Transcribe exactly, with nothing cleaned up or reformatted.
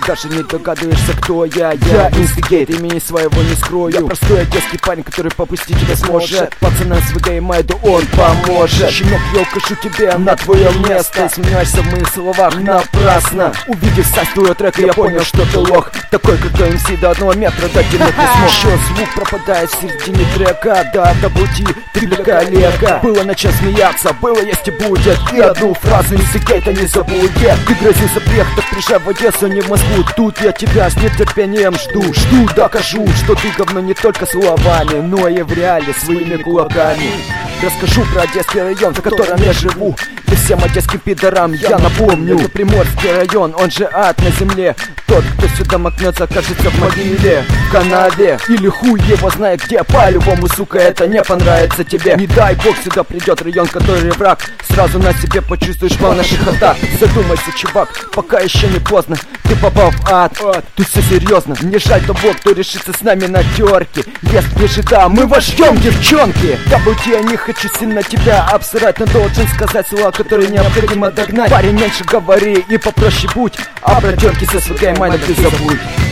даже не догадываешься, кто я. Я инстигейт, имени своего не скрою. Я простой одесский парень, который попустить тебя сможет. Пацанам с ВГ и Майду он поможет. Щенок, я укажу тебе на твое место. И сомневаешься в моих словах напрасно. Увидев сайт твоего трека, я понял, что ты лох. Такой крутой эм си до одного метра дотянуть не смог. Еще звук пропадает в середине трека. Да, даблти, три коллега. Было начать смеяться, было есть и будет. И одну фразу инстигейта не забудет. Ты грозился приехать, так приезжай в Одессу, не в Москву. Тут я тебя с нетерпением жду. Жду, докажу, что ты говно не только словами, но и в реале своими кулаками. Расскажу про Одесский район, в котором я живу. И всем одесским пидорам я напомню. Это Приморский район, он же ад на земле. Тот, кто сюда макнется, окажется в могиле, в канаве или хуй его знает где. По-любому, сука, это не понравится тебе. Не дай бог сюда придет район, который враг. Сразу на себе почувствуешь по наших атак. Задумайся, чувак, пока еще не поздно. Ты попал в ад, тут все серьезно. Мне жаль того, кто решится с нами на терки. Если же да, мы вас ждем, девчонки. Даблти, я не хочу сильно тебя обсырать, но должен сказать слова, которые необходимо догнать. Парень, меньше говори и попроще будь, а про терки со СВГ и Майдом ты забудь.